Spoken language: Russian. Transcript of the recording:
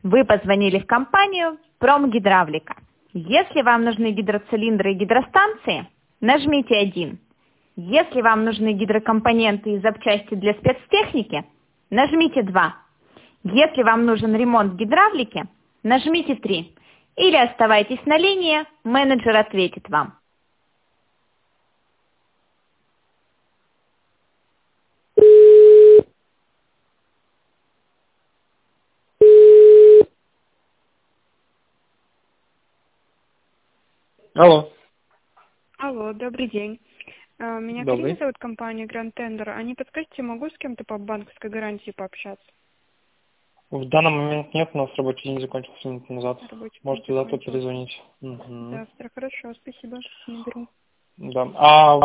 Вы позвонили в компанию «Промгидравлика». Если вам нужны гидроцилиндры и гидростанции, нажмите 1. Если вам нужны гидрокомпоненты и запчасти для спецтехники, нажмите 2. Если вам нужен ремонт гидравлики, нажмите 3. Или оставайтесь на линии, менеджер ответит вам. Алло, Алло, добрый день. Меня Карина добрый. зовут, компания Grand Tender. А не подскажите, могу с кем-то по банковской гарантии пообщаться? В данный момент нет, у нас рабочий день закончился минуту назад. Рабочий день Можете завтра закончился. перезвонить. Угу. Завтра, хорошо, спасибо, наберу. Да. А